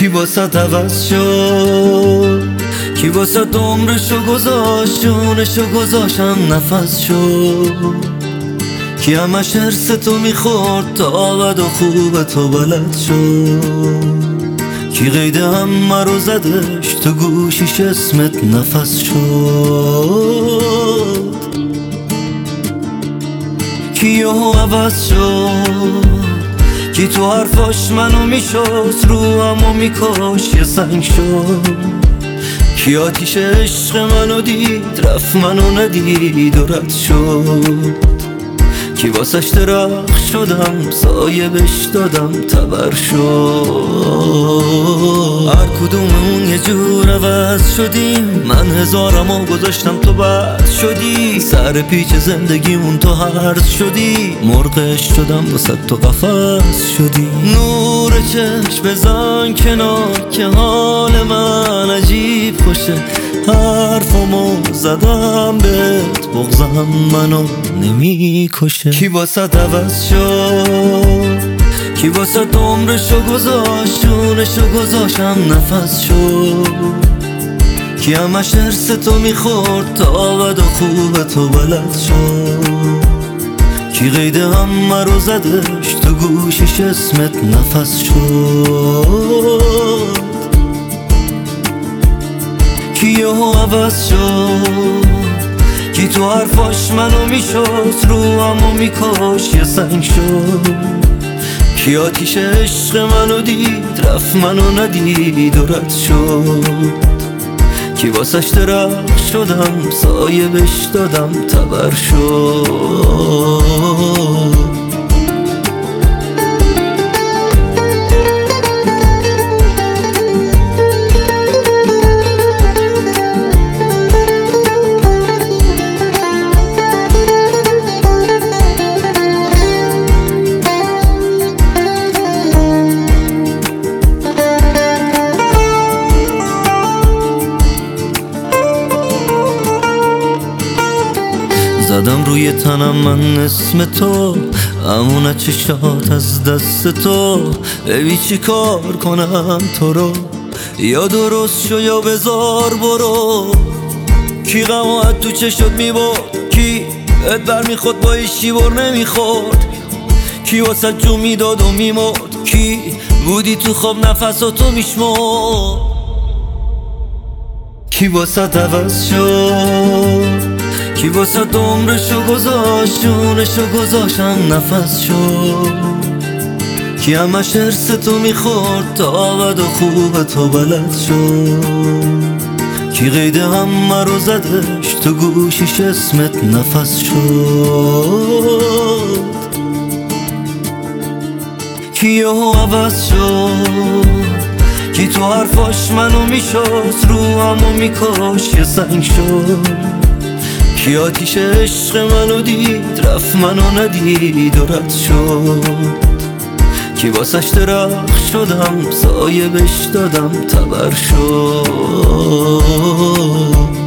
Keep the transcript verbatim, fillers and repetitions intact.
کی واسه عوض شد، کی واسه عمرشو گذاشت، جونشو گذاشتم نفس شد. کی همش حرس تو میخورد تا بد و خوب تو بلد شد. کی قید همه رو زدش تو گوشیش اسمت نفس شد. کی یهو عوض شد، کی تو حرفاش منو میشست، رو همو میکاش یه سنگ شد. کی آتیش عشق منو دید رفت منو ندید و رد شد. کی واسش درخت شدم سایه بش دادم تبر شد. هر کدوممون یه جور عوض شدیم، من هزارمو گذاشتم تو بد شدی. سر پیچ زندگیمون تو هرز شدی، مرغش شدم واسه تو قفس شدی. نور چشم بزن کنار که حال من عجیب خوشه. حرفمو زدم بهت بغضم منو نمی کشه. کی واسه عوض شد، کی واسه عمرشو گذاشت، جونشو گذاشتم نفس شد. کی همش حرس تو میخورد تا بد و خوب تو بلد شد. کی قید همه رو زدش تو گوشیش اسمت نفس شد. کی یهو عوض شد، کی تو حرفاش منو میشست، رو همو میکاش یه سنگ شد. کی آتیش عشق منو دید رفت منو ندید و رد شد. کی واسش درخت شدم سایه بش دادم تبر شد. زدم روی تنم من اسم تو، امونه چشات از دست تو. ببی چی کار کنم تو رو، یا درست شو یا بذار برو. کی غمات تو چشات میبرد، کی ات بر میخورد با ایشی بر نمیخورد. کی واسه جو میداد و میمرد، کی بودی تو خواب نفساتو میشمرد. کی واسه عوض شد، کی واسه عمرشو گذاشت، جونشو گذاشتم نفس شد. کی همش حرس تو میخورد تا بد و خوب تو بلد شد. کی قید همه رو زدش تو گوشیش اسمت نفس شد. کی یهو عوض شد، کی تو حرفاش منو میشست، رو همو میکاش یه سنگ شد. کی آتیش عشق منو دید رفت منو ندید و رد شد. کی واسش درخت شدم سایه بش دادم تبر شد.